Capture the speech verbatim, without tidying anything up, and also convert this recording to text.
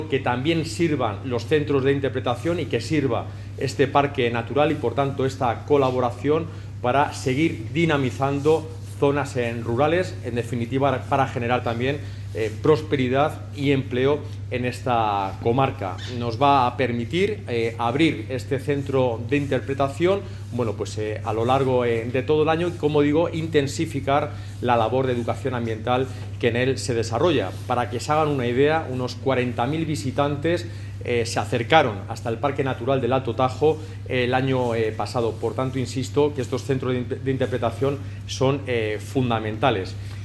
que también sirvan los centros de interpretación y que sirva este parque natural y, por tanto, esta colaboración para seguir dinamizando zonas en rurales, en definitiva, para generar también eh, prosperidad y empleo en esta comarca. Nos va a permitir eh, abrir este centro de interpretación, bueno, pues eh, a lo largo eh, de todo el año y, como digo, intensificar la labor de educación ambiental que en él se desarrolla. Para que se hagan una idea, unos cuarenta mil visitantes Eh, se acercaron hasta el Parque Natural del Alto Tajo eh, el año eh, pasado. Por tanto, insisto que estos centros de, de interpretación son eh, fundamentales.